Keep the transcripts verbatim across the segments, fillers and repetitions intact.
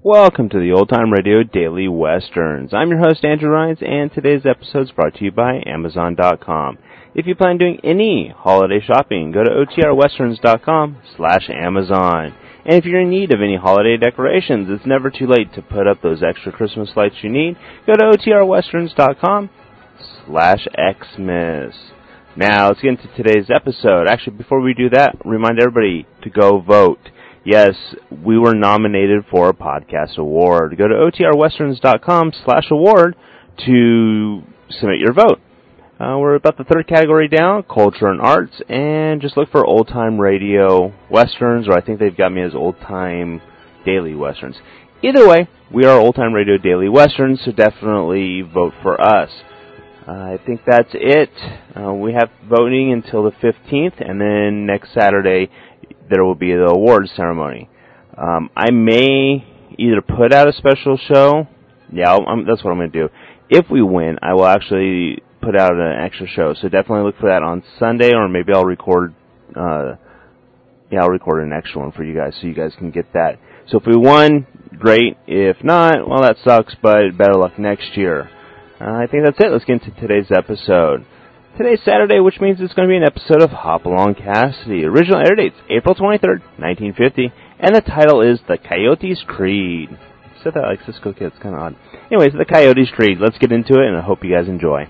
Welcome to the Old Time Radio Daily Westerns. I'm your host, Andrew Rines, and today's episode is brought to you by Amazon dot com. If you plan on doing any holiday shopping, go to O T R westerns dot com slash Amazon. And if you're in need of any holiday decorations, it's never too late to put up those extra Christmas lights you need. Go to O T R westerns dot com slash Xmas. Now, let's get into today's episode. Actually, before we do that, remind everybody to go vote. Yes, we were nominated for a podcast award. Go to O T R westerns dot com slash award to submit your vote. Uh, we're about the third category down, culture and arts, and just look for old-time radio westerns, or I think they've got me as old-time daily westerns. Either way, we are old-time radio daily westerns, so definitely vote for us. Uh, I think that's it. Uh, we have voting until the fifteenth, and then next Saturday there will be the awards ceremony. Um, I may either put out a special show. Yeah, I'm, that's what I'm going to do. If we win, I will actually put out an extra show. So definitely look for that on Sunday, or maybe I'll record. Uh, yeah, I'll record an extra one for you guys, so you guys can get that. So if we won, great. If not, well, that sucks. But better luck next year. Uh, I think that's it. Let's get into today's episode. Today's Saturday, which means it's going to be an episode of Hopalong Cassidy. Original air date's April twenty-third, nineteen fifty, and the title is The Coyote's Creed. I said that like Cisco Kid. It's kind of odd. Anyways, The Coyote's Creed. Let's get into it, and I hope you guys enjoy.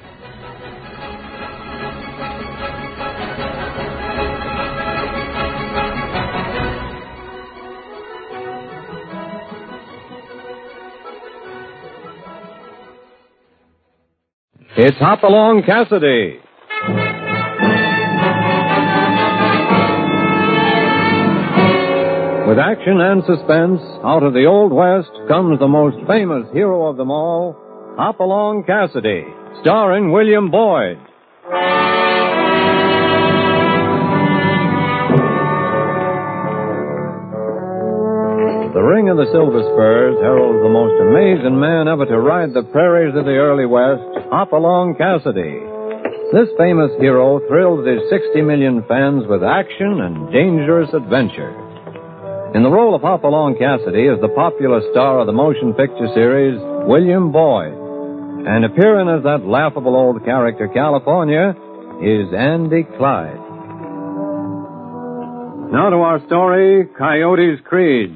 It's Hopalong Cassidy. With action and suspense, out of the Old West comes the most famous hero of them all, Hopalong Cassidy, starring William Boyd. The Ring of the Silver Spurs heralds the most amazing man ever to ride the prairies of the early West, Hopalong Cassidy. This famous hero thrilled his sixty million fans with action and dangerous adventure. In the role of Hopalong Cassidy is the popular star of the motion picture series, William Boyd. And appearing as that laughable old character, California, is Andy Clyde. Now to our story, Coyote's Creed.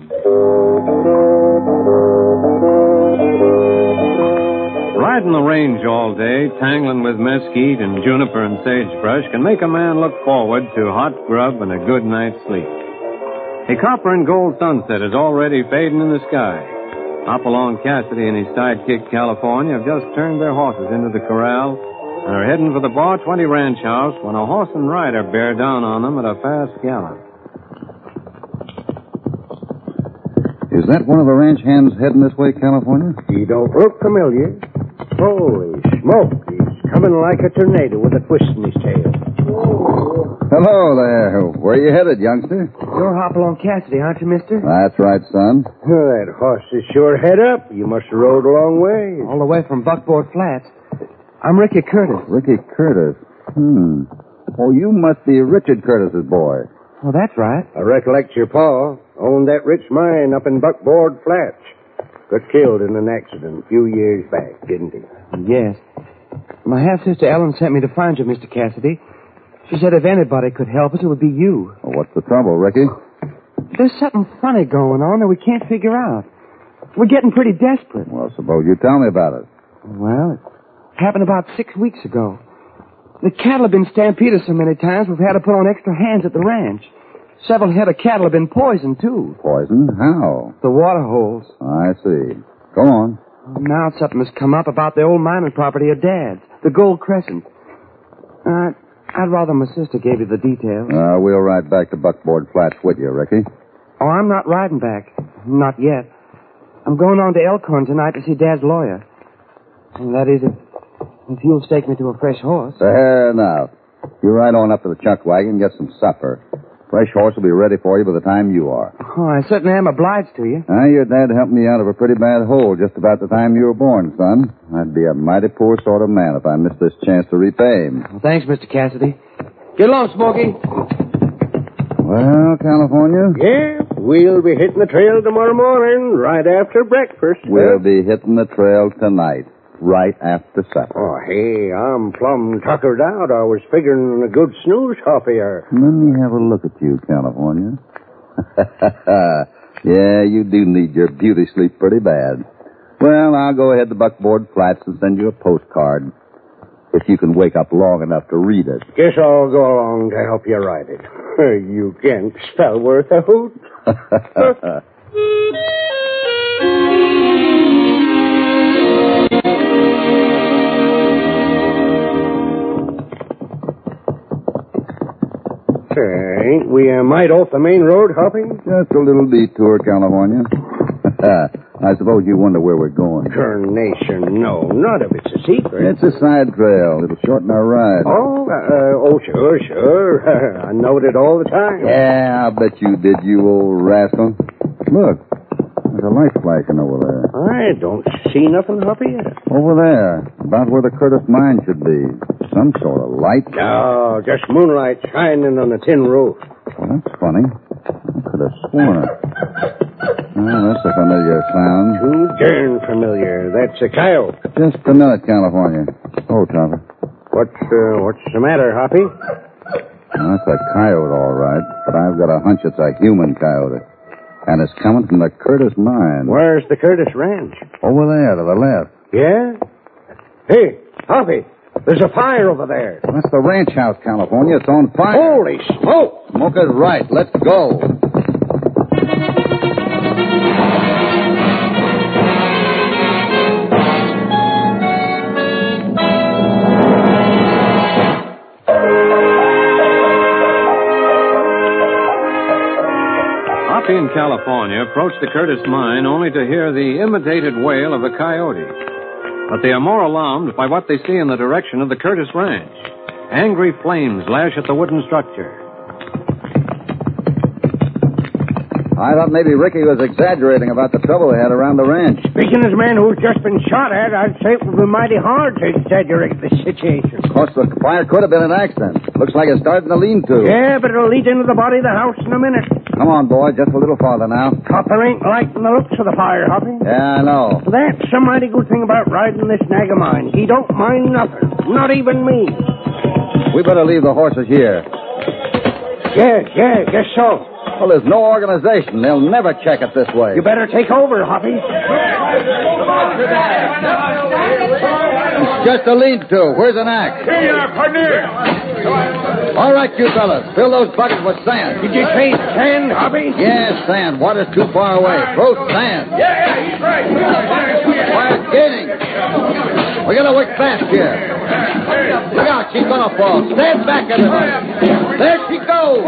Riding the range all day, tangling with mesquite and juniper and sagebrush can make a man look forward to hot grub and a good night's sleep. A copper and gold sunset is already fading in the sky. Hopalong Cassidy and his sidekick, California, have just turned their horses into the corral and are heading for the Bar twenty ranch house when a horse and rider bear down on them at a fast gallop. Is that one of the ranch hands heading this way, California? He don't look familiar. Holy smoke, he's coming like a tornado with a twist in his tail. Hello there. Where are you headed, youngster? You're Hopalong Cassidy, aren't you, mister? That's right, son. Oh, that horse is sure head up. You must have rode a long way. All the way from Buckboard Flats. I'm Ricky Curtis. Ricky Curtis. Hmm. Oh, you must be Richard Curtis's boy. Well, that's right. I recollect your pa owned that rich mine up in Buckboard Flats. Got killed in an accident a few years back, didn't he? Yes. My half-sister Ellen sent me to find you, Mister Cassidy. She said if anybody could help us, it would be you. Well, what's the trouble, Ricky? There's something funny going on that we can't figure out. We're getting pretty desperate. Well, suppose you tell me about it. Well, it happened about six weeks ago. The cattle have been stampeded so many times we've had to put on extra hands at the ranch. Several head of cattle have been poisoned, too. Poisoned? How? The water holes. I see. Go on. Now something has come up about the old mining property of Dad's, the Gold Crescent. Uh, I'd rather my sister gave you the details. Uh, we'll ride back to Buckboard Flats with you, Ricky. Oh, I'm not riding back. Not yet. I'm going on to Elkhorn tonight to see Dad's lawyer. And that is, if, if you'll stake me to a fresh horse. Fair enough. You ride on up to the chuck wagon and get some supper. Fresh horse will be ready for you by the time you are. Oh, I certainly am obliged to you. Ah, your dad helped me out of a pretty bad hole just about the time you were born, son. I'd be a mighty poor sort of man if I missed this chance to repay him. Well, thanks, Mister Cassidy. Get along, Smokey. Well, California? Yeah, we'll be hitting the trail tomorrow morning, right after breakfast. We'll be hitting the trail tonight, right after supper. Oh, hey, I'm plumb tuckered out. I was figuring on a good snooze, Hoppy. Or... Let me have a look at you, California. Yeah, you do need your beauty sleep pretty bad. Well, I'll go ahead to Buckboard Flats and send you a postcard. If you can wake up long enough to read it. Guess I'll go along to help you write it. You can't spell worth a hoot. Say, ain't we a mite off the main road, Hoppy? Just a little detour, California. I suppose you wonder where we're going. Carnation, no. Not if it's a secret. It's a side trail. It'll shorten our ride. Oh, uh, oh, sure, sure. I knowed it all the time. Yeah, I'll bet you did, you old rascal. Look, there's a light flashing over there. I don't see nothing, Hoppy. Over there, about where the Curtis mine should be. Some sort of light. No, just moonlight shining on a tin roof. Well, that's funny. I could have sworn it. Well, that's a familiar sound. Too darn familiar. That's a coyote. Just a minute, California. Oh, Topper. What's, uh, what's the matter, Hoppy? Well, that's a coyote, all right. But I've got a hunch it's a human coyote. And it's coming from the Curtis mine. Where's the Curtis Ranch? Over there, to the left. Yeah? Hey, Hoppy, there's a fire over there. That's the ranch house, California. It's on fire. Holy smoke! Smoke is right. Let's go. Hoppy and California approached the Curtis mine only to hear the imitated wail of the coyote. But they are more alarmed by what they see in the direction of the Curtis ranch. Angry flames lash at the wooden structure. I thought maybe Ricky was exaggerating about the trouble they had around the ranch. Speaking as a man who's just been shot at, I'd say it would be mighty hard to exaggerate the situation. Of course, the fire could have been an accident. Looks like it's starting to lean-to. Yeah, but it'll lead into the body of the house in a minute. Come on, boy, just a little farther now. Copper ain't lighting the looks of the fire, Hoppy. Yeah, I know. That's a mighty good thing about riding this nag of mine. He don't mind nothing, not even me. We better leave the horses here. Yeah, yeah, guess so. Well, there's no organization. They'll never check it this way. You better take over, Hoppy. It's just a lead-to. Where's an axe? Here you are, partner. All right, you fellas. Fill those buckets with sand. Did you say sand, Hoppy? Yes, sand. Water's too far away. Throw sand. Yeah, yeah, he's right. Fire's gaining. We gotta work fast here. Look out, she's gonna fall. Stand back, everybody. There she goes.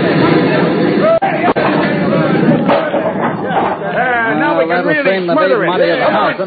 Uh, now we can really smother it. Money at the house,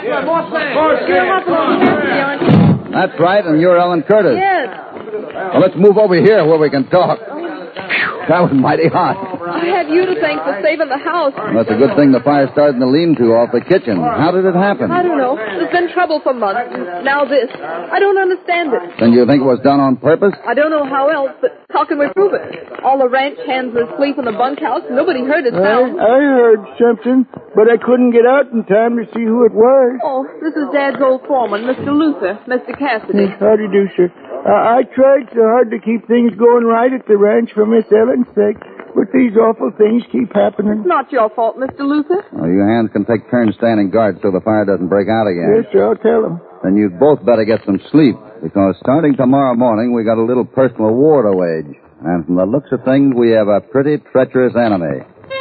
anyway. That's right, and you're Ellen Curtis. Yes. Well, let's move over here where we can talk. That was mighty hot. I have you to thank for saving the house. That's a good thing the fire started in the lean-to off the kitchen. How did it happen? I don't know. There's been trouble for months. Now this. I don't understand it. Then you think it was done on purpose? I don't know how else, but how can we prove it? All the ranch hands were asleep in the bunkhouse. Nobody heard it sound. I heard something, but I couldn't get out in time to see who it was. Oh, this is Dad's old foreman, Mister Luther, Mister Cassidy. How do you do, sir? Uh, I tried so hard to keep things going right at the ranch for Miss Ellen's sake, but these awful things keep happening. It's not your fault, Mister Luther. Well, you hands can take turns standing guard so the fire doesn't break out again. Yes, sir, I'll tell them. Then you'd both better get some sleep, because starting tomorrow morning, we got a little personal war to wage. And from the looks of things, we have a pretty treacherous enemy.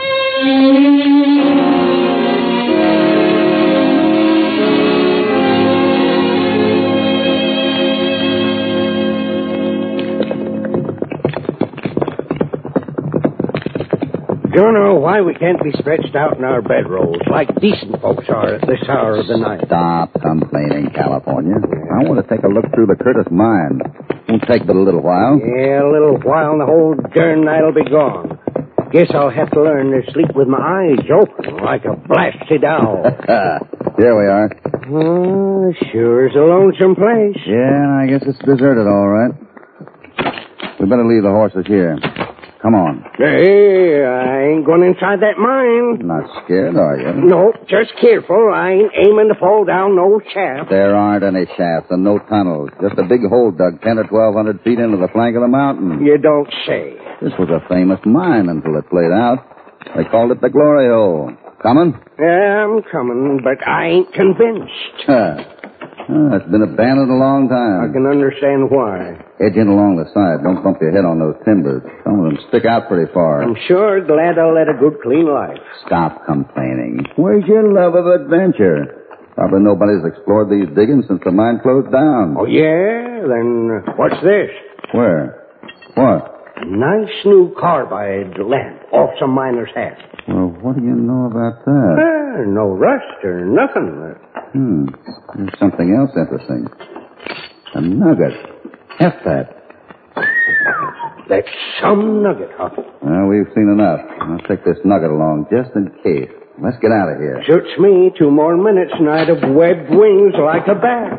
Don't know why we can't be stretched out in our bedrolls like decent folks are at this hour of the night. Stop complaining, California. I want to take a look through the Curtis mine. Won't take but a little while. Yeah, a little while and the whole darn night'll be gone. Guess I'll have to learn to sleep with my eyes open like a blasted owl. Here we are. Oh, sure is a lonesome place. Yeah, I guess it's deserted, all right. We better leave the horses here. Come on. Hey, I ain't going inside that mine. Not scared, are you? No, just careful. I ain't aiming to fall down no shaft. There aren't any shafts and no tunnels. Just a big hole dug ten or twelve hundred feet into the flank of the mountain. You don't say. This was a famous mine until it played out. They called it the Glory Hole. Coming? Yeah, I'm coming, but I ain't convinced. Huh. Oh, it's been abandoned a long time. I can understand why. Edge in along the side. Don't bump your head on those timbers. Some of them stick out pretty far. I'm sure glad I led a good, clean life. Stop complaining. Where's your love of adventure? Probably nobody's explored these diggings since the mine closed down. Oh, yeah? Then uh, what's this? Where? What? Nice new carbide lamp off some miner's hat. Well, what do you know about that? Uh, no rust or nothing. Hmm. There's something else interesting. A nugget. F that. That's some nugget, huh? Well, we've seen enough. I'll take this nugget along just in case. Let's get out of here. Suits me. Two more minutes and I'd have webbed wings like a bat.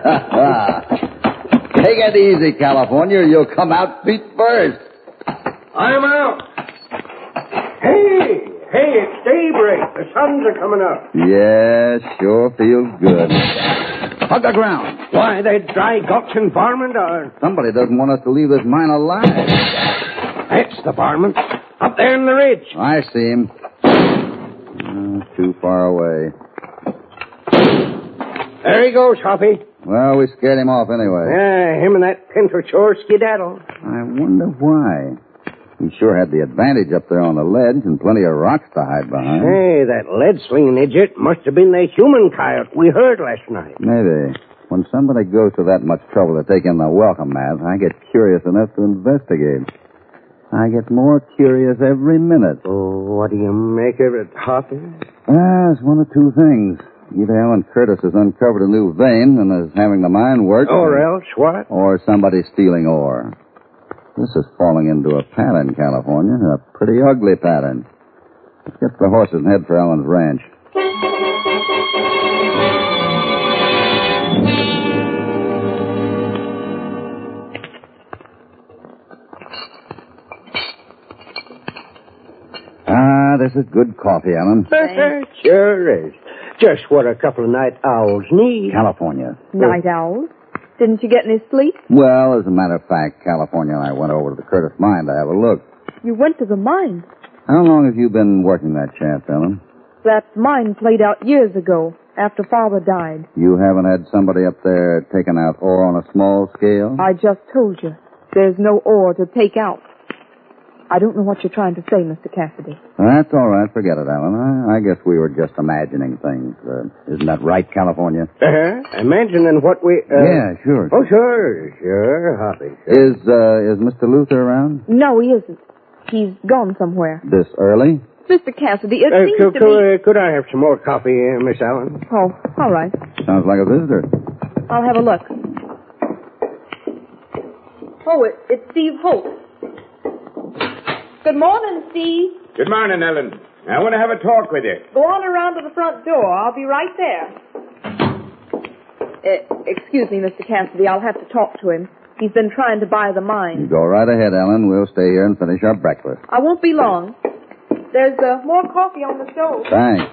Take it easy, California. You'll come out feet first. I'm out. Hey, hey, it's daybreak. The suns are coming up. Yeah, sure feels good. Hug the ground. Why, that dry guts and varmint are... Somebody doesn't want us to leave this mine alive. That's the varmint. Up there in the ridge. I see him. Oh, too far away. There he goes, Hoppy. Well, we scared him off anyway. Yeah, him and that pinto sure skedaddle. I wonder why. He sure had the advantage up there on the ledge and plenty of rocks to hide behind. Hey, that lead-slinging idiot must have been the human coyote we heard last night. Maybe. When somebody goes to that much trouble to take in the welcome mat, I get curious enough to investigate. I get more curious every minute. Oh, what do you make of it, Hoppy? Ah, it's one of two things. Either Alan Curtis has uncovered a new vein and is having the mine worked. Or else what? Or somebody's stealing ore. This is falling into a pattern, California. A pretty ugly pattern. Let's get the horses and head for Alan's ranch. Ah, this is good coffee, Alan. Sure is. Just what a couple of night owls need. California. Night owls? Didn't you get any sleep? Well, as a matter of fact, California and I went over to the Curtis mine to have a look. You went to the mine? How long have you been working that shaft, Ellen? That mine played out years ago, after Father died. You haven't had somebody up there taking out ore on a small scale? I just told you. There's no ore to take out. I don't know what you're trying to say, Mister Cassidy. That's all right. Forget it, Alan. I, I guess we were just imagining things. Uh, isn't that right, California? Uh-huh. Imagining what we... Uh... Yeah, sure. Oh, sure, sure, Hoppy. Sure. Is, uh, is Mister Luther around? No, he isn't. He's gone somewhere. This early? Mister Cassidy, it Uh, seems could, to could, me... uh, could I have some more coffee, uh, Miss Allen? Oh, all right. Sounds like a visitor. I'll have a look. Oh, it, it's Steve Holt. Good morning, Steve. Good morning, Ellen. I want to have a talk with you. Go on around to the front door. I'll be right there. Uh, excuse me, Mister Cassidy. I'll have to talk to him. He's been trying to buy the mine. You go right ahead, Ellen. We'll stay here and finish our breakfast. I won't be long. There's uh, more coffee on the stove. Thanks.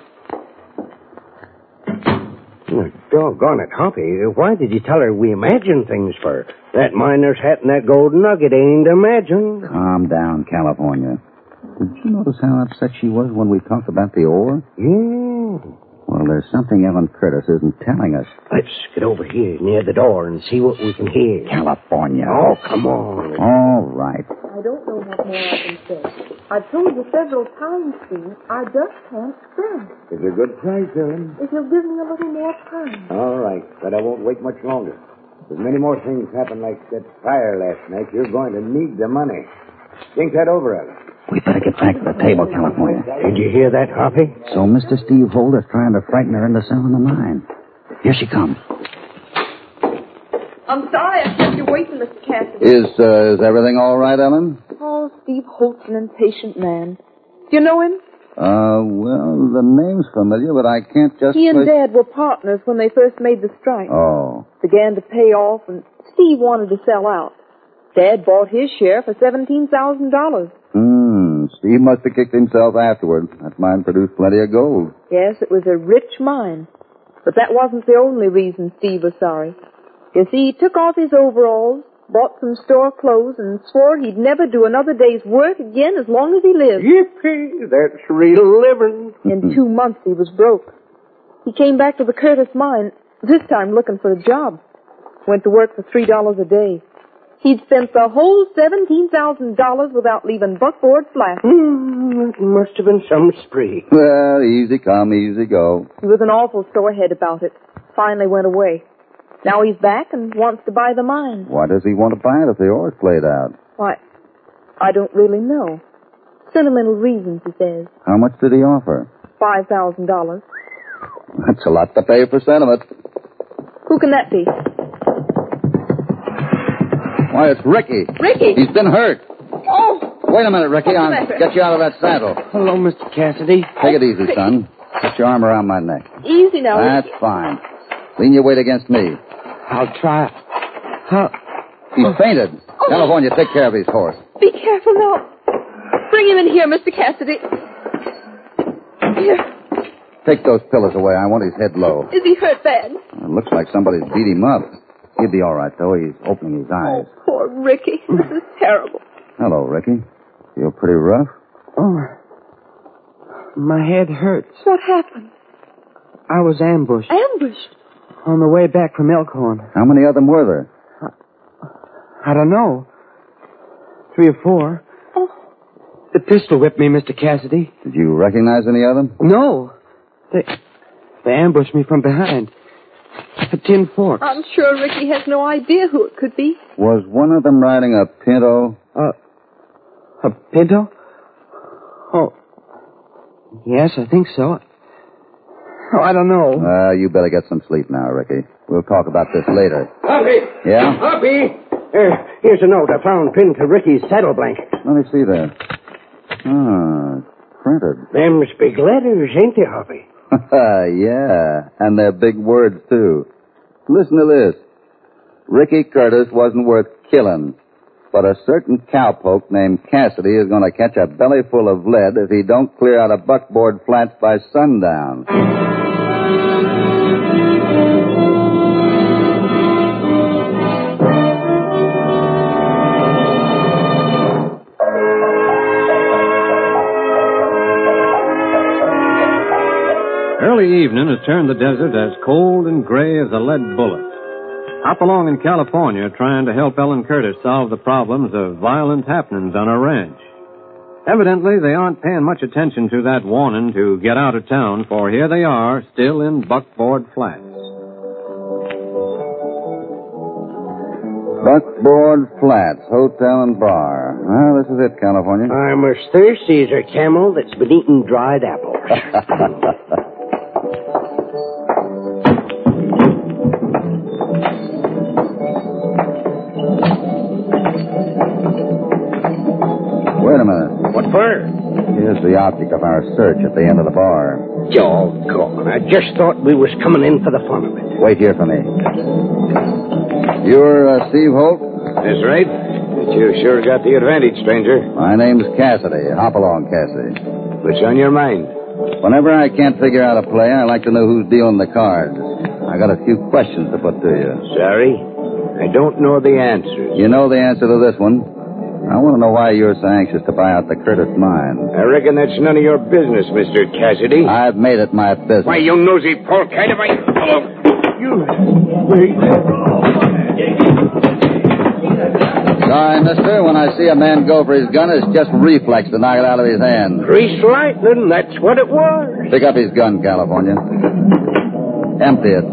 Oh, doggone it, Hoppy. Why did you tell her we imagine things for? That miner's hat and that gold nugget ain't imagined. Calm down, California. Did you notice how upset she was when we talked about the ore? Yeah. Well, there's something Ellen Curtis isn't telling us. Let's get over here near the door and see what we can hear. California. Oh, come on. All right. I don't know what more I can say. I've told you several times, Steve, I just can't stand. It's a good price, Ellen. If you'll give me a little more time. All right, but I won't wait much longer. If many more things happen like that fire last night, you're going to need the money. Think that over, Ellen. We better get back to the table, California. Did you hear that, Hoppy? So Mister Steve Holt is trying to frighten her into selling the mine. Here she comes. I'm sorry I kept you waiting, Mister Cassidy. Is, uh, is everything all right, Ellen? Oh, Steve Holt's an impatient man. Do you know him? Uh, well, the name's familiar, but I can't just... He and place... Dad were partners when they first made the strike. Oh. Began to pay off, and Steve wanted to sell out. Dad bought his share for seventeen thousand dollars. Hmm. Steve must have kicked himself afterward. That mine produced plenty of gold. Yes, it was a rich mine. But that wasn't the only reason Steve was sorry. You see, he took off his overalls, bought some store clothes, and swore he'd never do another day's work again as long as he lived. Yippee, that's real living. In two months, he was broke. He came back to the Curtis mine, this time looking for a job. Went to work for three dollars a day. He'd spent the whole seventeen thousand dollars without leaving buckboard flat. Mm, it must have been some spree. Well, easy come, easy go. He was an awful sore head about it. Finally went away. Now he's back and wants to buy the mine. Why does he want to buy it if the ore's played out? Why, I don't really know. Sentimental reasons, he says. How much did he offer? Five thousand dollars. That's a lot to pay for sentiment. Who can that be? Why, it's Ricky. Ricky! He's been hurt. Oh! Wait a minute, Ricky. What's the I'll matter? get you out of that saddle. Hello, Mister Cassidy. Take it easy, son. Put your arm around my neck. Easy now. That's Ricky. fine. Lean your weight against me. I'll try. How? He's fainted. California, take care of his horse. Be careful now. Bring him in here, Mister Cassidy. Here. Take those pillows away. I want his head low. Is he hurt bad? It looks like somebody's beat him up. He'll be all right, though. He's opening his eyes. Oh, poor Ricky. This is terrible. Hello, Ricky. Feel pretty rough? Oh, my head hurts. What happened? I was ambushed Ambushed. on the way back from Elkhorn. How many of them were there? I don't know. Three or four. Oh. The pistol whipped me, Mister Cassidy. Did you recognize any of them? No. They, they ambushed me from behind. A tin fork. I'm sure Ricky has no idea who it could be. Was one of them riding a pinto? Uh, a pinto? Oh. Yes, I think so. Oh, I don't know. Uh, you better get some sleep now, Ricky. We'll talk about this later. Hoppy! Yeah? Hoppy! Uh, here's a note I found pinned to Ricky's saddle blanket. Let me see that. Ah, printed. Them's big letters, ain't they, Hoppy? Yeah, and they're big words, too. Listen to this. Ricky Curtis wasn't worth killing, but a certain cowpoke named Cassidy is going to catch a belly full of lead if he don't clear out of Buckboard Flats by sundown. Early evening has turned the desert as cold and gray as a lead bullet. Hopalong in California trying to help Ellen Curtis solve the problems of violent happenings on her ranch. Evidently, they aren't paying much attention to that warning to get out of town, for here they are, still in Buckboard Flats. Buckboard Flats, hotel and bar. Well, this is it, California. I'm as thirsty as a camel that's been eating dried apples. Wait a minute. What for? Here's the object of our search at the end of the bar. Doggone. I just thought we was coming in for the fun of it. Wait here for me. You're uh, Steve Holt? That's right. But you sure got the advantage, stranger. My name's Cassidy, Hopalong Cassidy. What's on your mind? Whenever I can't figure out a play, I like to know who's dealing the cards. I got a few questions to put to you. Sorry, I don't know the answers. You know the answer to this one. I want to know why you're so anxious to buy out the Curtis mine. I reckon that's none of your business, Mister Cassidy. I've made it my business. Why, you nosy polecat, if I... Oh. You... Wait. Sorry, mister. When I see a man go for his gun, it's just reflex to knock it out of his hand. Grease lightning, that's what it was. Pick up his gun, California. Empty it.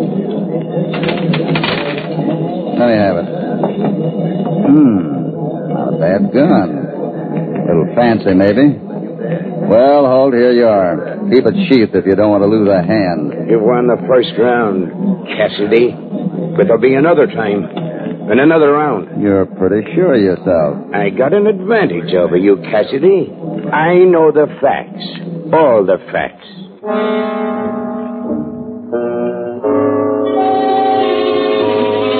Let me have it. Hmm. Not a bad gun. A little fancy, maybe. Well, Holt, here you are. Keep it sheathed if you don't want to lose a hand. You won the first round, Cassidy. But there'll be another time. And another round. You're pretty sure of yourself. I got an advantage over you, Cassidy. I know the facts. All the facts.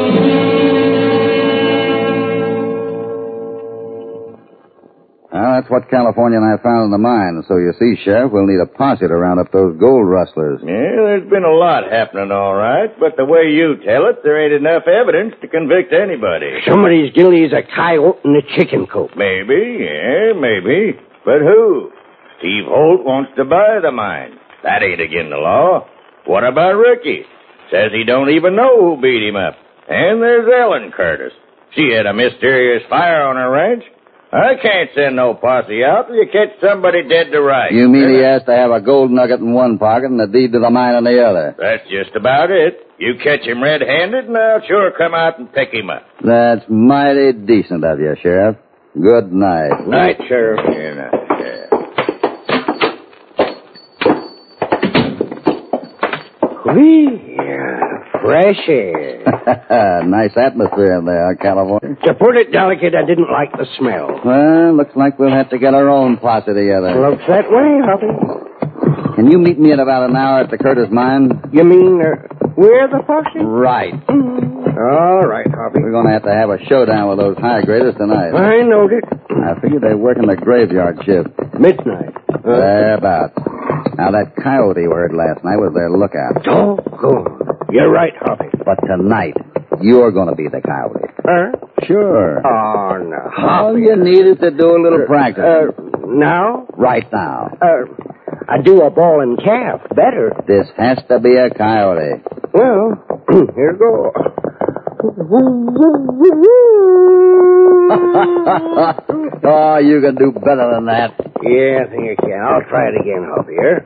Well, that's what what California and I found in the mine. So you see, Sheriff, we'll need a posse to round up those gold rustlers. Yeah, there's been a lot happening, all right. But the way you tell it, there ain't enough evidence to convict anybody. Somebody's guilty as a coyote in a chicken coop. Maybe, yeah, maybe. But who? Steve Holt wants to buy the mine. That ain't against the law. What about Ricky? Says he don't even know who beat him up. And there's Ellen Curtis. She had a mysterious fire on her ranch. I can't send no posse out till you catch somebody dead to rights. You mean he has to have a gold nugget in one pocket and a deed to the mine in the other? That's just about it. You catch him red-handed, and I'll sure come out and pick him up. That's mighty decent of you, Sheriff. Good night. Night, Sheriff. Yeah, night. Yeah. Whee! Fresh air. Nice atmosphere in there, California. To put it delicate, I didn't like the smell. Well, looks like we'll have to get our own posse together. Looks that way, Hoppy. Can you meet me in about an hour at the Curtis mine? You mean, uh, we're the posse? Right. Mm. All right, Hoppy. We're going to have to have a showdown with those high graders tonight. I knowed it. I figured they're working the graveyard shift. Midnight. Uh, Thereabouts. Now, that coyote we heard last night was their lookout. Doggone. You're right, Hoppy. But tonight, you're going to be the coyote. Huh? Sure. Oh, no. All you need is to do a little practice. Uh, now? Right now. Uh, I do a ball and calf better. This has to be a coyote. Well, here goes. Oh, you can do better than that. Yeah, I think I can. I'll try it again, Hoppy, here.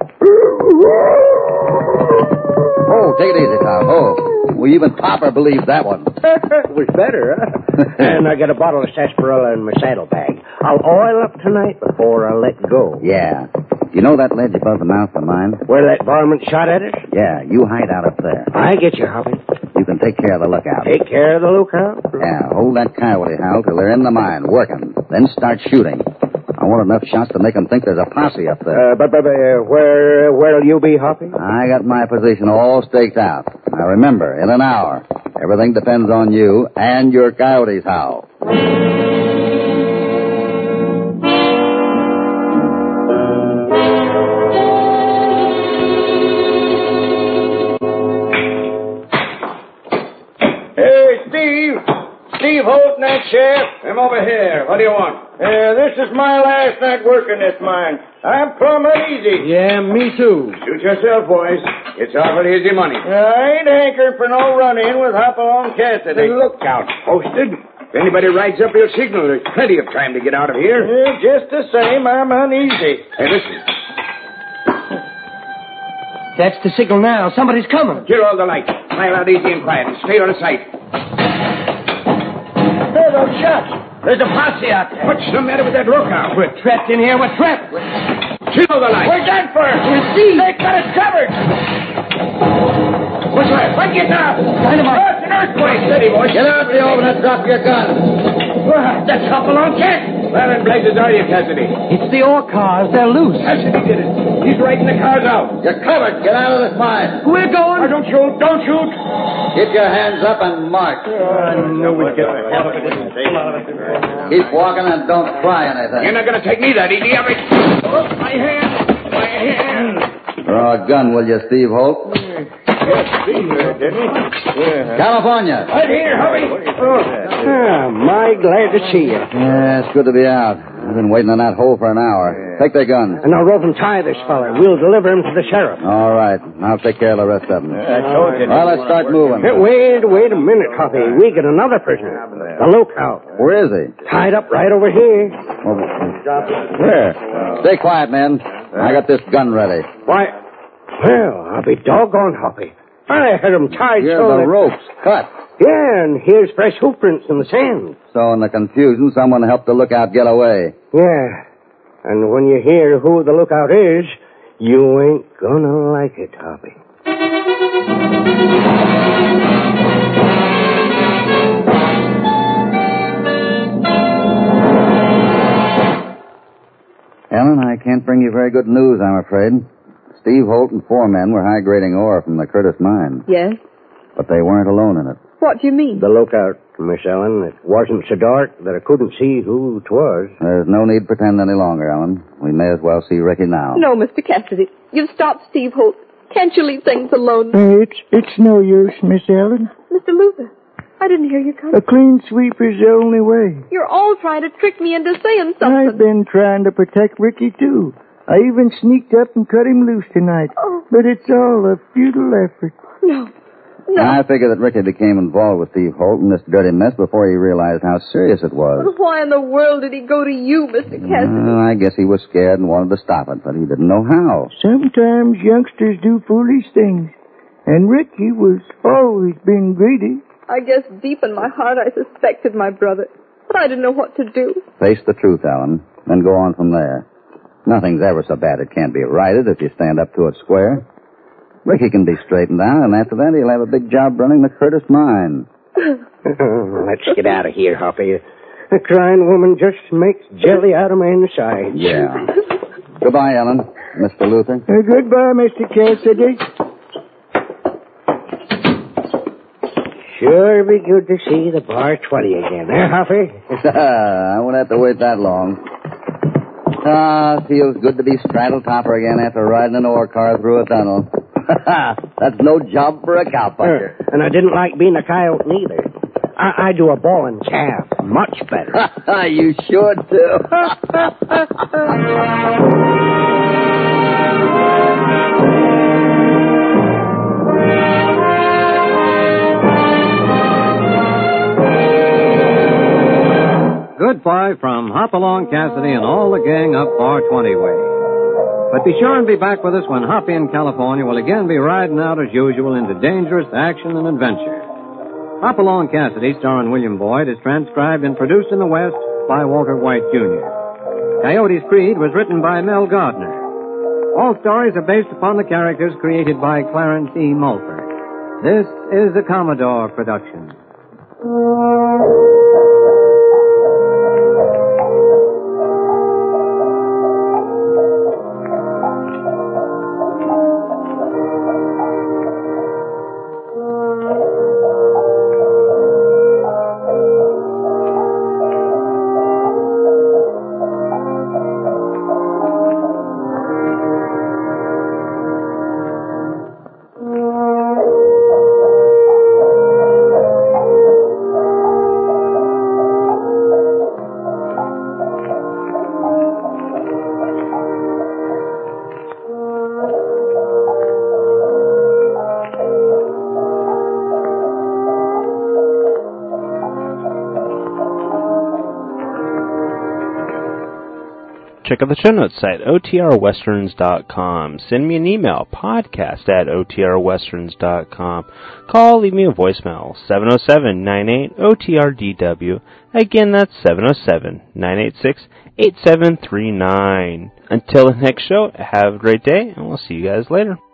Oh, take it easy, Tom. Oh. Well, even Popper believes that one. It was better, huh? And I got a bottle of sarsaparilla in my saddlebag. I'll oil up tonight before I let go. Yeah. You know that ledge above the mouth of the mine? Where that varmint shot at us? Yeah, you hide out up there. I get you, Hoppy. You can take care of the lookout. Take care of the lookout? Yeah, hold that coyote howl till they're in the mine, working. Then start shooting. I want enough shots to make them think there's a posse up there. Uh, but, but, uh, where, where'll you be, Hoppy? I got my position all staked out. Now remember, in an hour, everything depends on you and your coyote's howl. Steve Holt, night sheriff. I'm over here. What do you want? Uh, this is my last night working this mine. I'm plumb uneasy. Yeah, me too. Suit yourself, boys. It's awful easy money. I ain't hankering for no run-in with Hopalong Cassidy. The lookout posted. If anybody rides up, he'll signal. There's plenty of time to get out of here. Yeah, just the same, I'm uneasy. Hey, listen. That's the signal now. Somebody's coming. Get all the lights. File out easy and quiet and stay out of sight. There, those shots. There's a posse out there. What's the matter with that lookout? We're trapped in here. We're trapped. Kill the lights. We're done for. We're seized. They got us covered. What's that? What you now? Dynamite. Oh, it's an earthquake. Steady, boys. Get out the oven and drop your gun. Well, that's Hopalong Cassidy. Where in blazes are you, Cassidy? It's the ore cars. They're loose. Cassidy did it. He's riding the cars out. You're covered. Get out of this mine. We're going. Oh, don't shoot. Don't shoot. Get your hands up and march. Keep walking and don't try anything. You're not going to take me that easy, are you? Oh, my hand. My hand. Draw a gun, will you, Steve Holt? Yes, Steve there, didn't he? Yeah. California. Right here, hurry. Oh. Ah, my glad to see you. Yeah, it's good to be out. I've been waiting in that hole for an hour. Take their guns. And now rope and tie this feller. We'll deliver him to the sheriff. All right. I'll take care of the rest of them. I told you. Well, let's start moving. Hey, wait, wait a minute, Hoppy. We get another prisoner. The lookout. Where is he? Tied up right over here. Where? Stay quiet, men. I got this gun ready. Why, well, I'll be doggone, Hoppy. I had him tied Here so are the that... ropes. Cut. Yeah, and here's fresh hoof prints in the sand. So in the confusion, someone helped the lookout get away. Yeah. And when you hear who the lookout is, you ain't gonna like it, Hoppy. Ellen, I can't bring you very good news, I'm afraid. Steve Holt and four men were high-grading ore from the Curtis mine. Yes? But they weren't alone in it. What do you mean? The lookout, Miss Ellen. It wasn't so dark that I couldn't see who 'twas. There's no need to pretend any longer, Ellen. We may as well see Ricky now. No, Mister Cassidy. You've stopped Steve Holt. Can't you leave things alone? Uh, it's it's no use, Miss Ellen. Mister Luther, I didn't hear you come. A clean sweep is the only way. You're all trying to trick me into saying something. I've been trying to protect Ricky, too. I even sneaked up and cut him loose tonight. Oh. But it's all a futile effort. No. No. I figure that Ricky became involved with Steve Holt in this dirty mess before he realized how serious it was. But why in the world did he go to you, Mister Cassidy? Well, I guess he was scared and wanted to stop it, but he didn't know how. Sometimes youngsters do foolish things. And Ricky was always been greedy. I guess deep in my heart I suspected my brother. But I didn't know what to do. Face the truth, Alan, then go on from there. Nothing's ever so bad it can't be righted if you stand up to it square. Ricky can be straightened out, and after that he'll have a big job running the Curtis mine. Let's get out of here, Hoppy. A crying woman just makes jelly out of my inside. Yeah. Goodbye, Ellen. Mister Luther. Uh, goodbye, Mister Cassidy. Sure be good to see the bar twenty again, eh, Hoppy? I won't have to wait that long. Ah, feels good to be straddle-topper again after riding an ore car through a tunnel. That's no job for a cowpuncher. Uh, and I didn't like being a coyote neither. I, I do a ball and calf much better. You should, too. Goodbye from Hopalong Cassidy and all the gang up Bar twenty way. But be sure and be back with us when Hoppy in California will again be riding out as usual into dangerous action and adventure. Hopalong Cassidy, starring William Boyd, is transcribed and produced in the West by Walter White, Junior Coyote's Creed was written by Mel Gardner. All stories are based upon the characters created by Clarence E. Mulford. This is a Commodore production. Check out the show notes site, O T R westerns dot com. Send me an email, podcast at O T R westerns dot com. Call, leave me a voicemail, seven oh seven, nine eight, O T R D W. Again, that's seven oh seven, nine eight six, eight seven three nine. Until the next show, have a great day, and we'll see you guys later.